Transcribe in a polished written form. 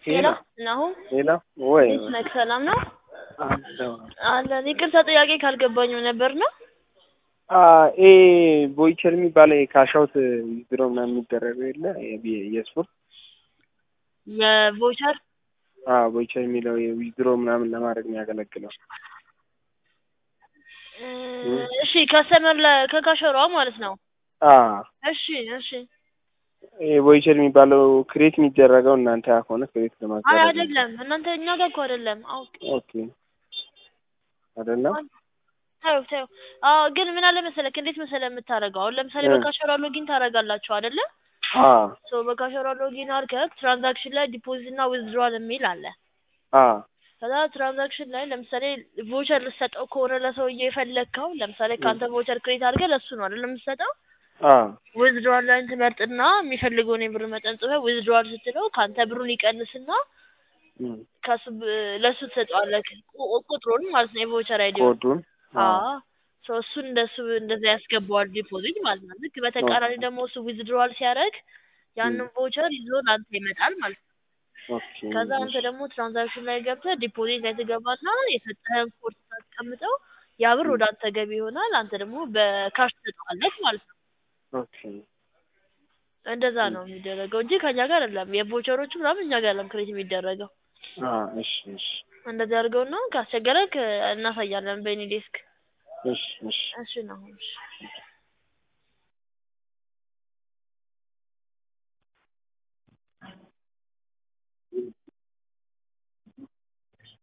ሄሎ ናሁ ሄሎ ወይ እንዴት ሰላም ነው? አለው አለን። ይቅርታ ጥያቄ ካልገባኝም ነበር ነው። ኤ ቦይቸር የሚባለው የካሻውት ዊዝድሮ ምናምን የሚደረገው የለ የስፖርት የቮቸር ቦይቸር የሚለው የዊዝድሮ ምናምን ለማድረግ የሚያገለግለው እሺ፣ ከስተመር ከካሸሯ ማለት ነው። እሺ እሺ። ቦይቸር የሚባለው ክሬት የሚደረገው እናንተ ከሆነ ክሬት አይ ለማስደረግ አይደለም፣ እናንተ እኛ ጋር እኮ አይደለም። ኦኬ አይደለም። ታዩ ግን ምን አለ መሰለክ፣ እንዴት መሰለህ የምታደርገው? አሁን ለምሳሌ በካሸሯ ሎጊን ታደርጋላችሁ አይደለ? በካሸሯ ሎጊን አድርገህ ትራንዛክሽን ላይ ዲፖዚት እና ዊዝድሮዋል የሚል አለ። ከዛ ትራንዛክሽን ላይ ለምሳሌ ቮቸር ልትሰጠው ከሆነ ለሰውዬ የፈለግከው፣ ለምሳሌ ካንተ ቮቸር ክሬት አድርገህ ለሱ ነው አይደል የምትሰጠው? ዊዝድሮዋል ላይ ትመርጥና የሚፈልገውን የብር መጠን ጽፈህ ዊዝድሮዋል ስትለው ካንተ ብሩን ይቀንስና ከሱ ለሱ ትሰጠዋለህ፣ ቁጥሩን ማለት ነው፣ የቮቸር አይዲውን ኮዱን። እሱን እንደዛ ያስገባዋል ዲፖዚት ማለት ነው። ልክ በተቃራኒ ደግሞ እሱ ዊዝድሮዋል ሲያደርግ ያንን ቮቸር ይዞ ላንተ ይመጣል ማለት ነው። ከዛ አንተ ደግሞ ትራንዛክሽን ላይ ገብተህ ዲፖዚት ላይ ትገባና የሰጠህን ኮድ ታስቀምጠው፣ ያ ብር ወደ አንተ ገቢ ይሆናል። አንተ ደግሞ በካሽ ትሰጠዋለህ ማለት ነው። እንደዛ ነው የሚደረገው እንጂ ከኛ ጋር አይደለም። የቮቸሮቹ ምናምን እኛ ጋር አይደለም ክሬት የሚደረገው። እሺ እሺ። እንደዚህ አድርገው ነው። ካስቸገረክ እናሳያለን በእኔ ዴስክ። እሺ እሺ። እሺ ነው። እሺ